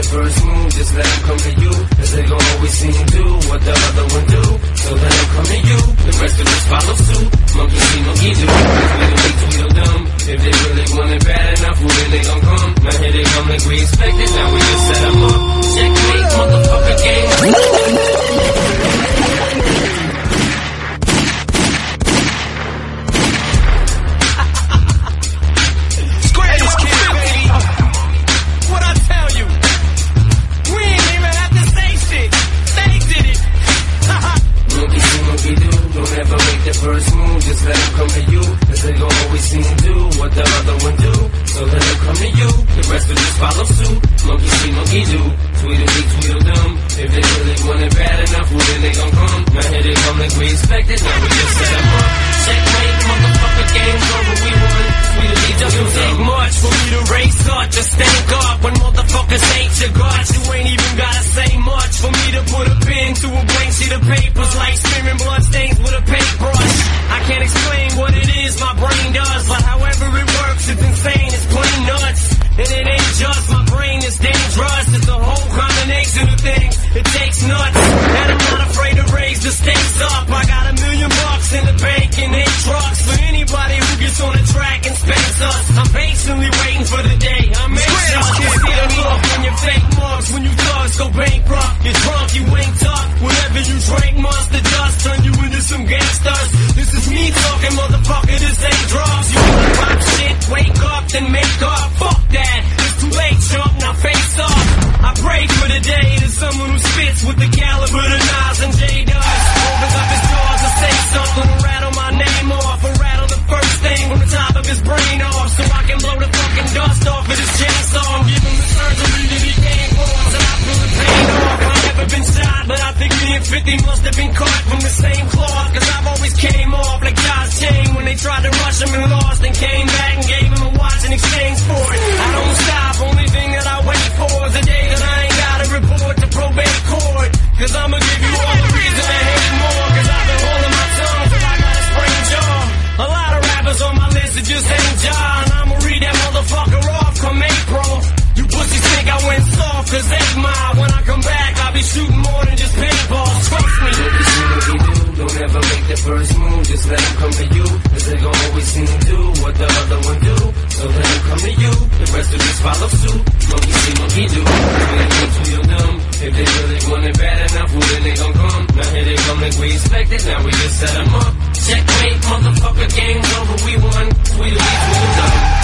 first move, just let them come to you, cause they gon' always seem to do what the other one do. So let them come to you, the rest of us follow suit. Monkey see, monkey do. Tweedledum. If they really want it bad enough, well then they gon' come. Now here they come like we expected, now we just set them up. Checkmate, motherfucker, game. First move, just let them come to you, cause they gon' always seem to do what the other one do. So let them come to you, the rest will just follow suit. Monkey see, monkey do. Tweedledee, tweedledum. If they really want it bad enough, well then they gon' come. Now here they come like we expected, now we just set them up. Checkmate, motherfucker, game's over, we won. Tweedledee, doesn't take much for me to race up, just stank up. When motherfuckers hate your guts, you ain't even gotta say much for me to put a pen to a blank sheet of papers, like smearing blood stains with a paintbrush. I can't explain what it is my brain does, but however it works, it's insane, it's plain nuts. And it ain't just my brain that's dangerous, it's a whole combination of things, it takes nuts. And I'm not afraid to raise the stakes up. I got $1 million in the bank and 8 trucks for anybody who gets on the track and spanks us. I'm patiently waiting for the day I'm anxious. See the look on your fake marks when you thugs go bankrupt. You're drunk, you ain't tough. Whatever you drank must have just turned you into some gangsters. This is me talking, motherfucker, this ain't drugs. You wanna pop shit, wake up, then make up. Fuck that, it's too late, chump, now face up. I pray for the day that someone who spits with the caliber of Nas and J does opens up his jaws to say something, to rattle my name off, or rattle the first thing from the top of his brain off, so I can blow the fucking dust off of this chainsaw and give him the surgery that he came for, so I feel the pain off. I've never been shot, but I think me and 50 must have been cut from the same cloth, cause I've always came off like Josh Chain when they tried to rush him and lost, and came back and gave him a watch in exchange for it. I don't stop, only thing that I wait for is the day that I ain't gotta report to probate court, cause I'ma give you all the reason to hate more, cause I've been holding my tongue till I got a sprained jaw. A lot of rappers on my list that just ain't John. I'ma read that motherfucker off come April. You pussies think I went soft cause 8 Mile. When I come back I'll be shooting more than just paintballs, trust me. Don't see what we do, don't ever make the first move, just let them come to you, cause they gon' always seem to do what the other one do. So let them come to you, the rest will just follow suit. Monkey see, monkey do. Tweedledum. If they really want it bad enough, well then they gon' come. Now here they come like we expected, now we just set them up. Checkmate, motherfucker, game's over, we won. Tweedledee, tweedledum.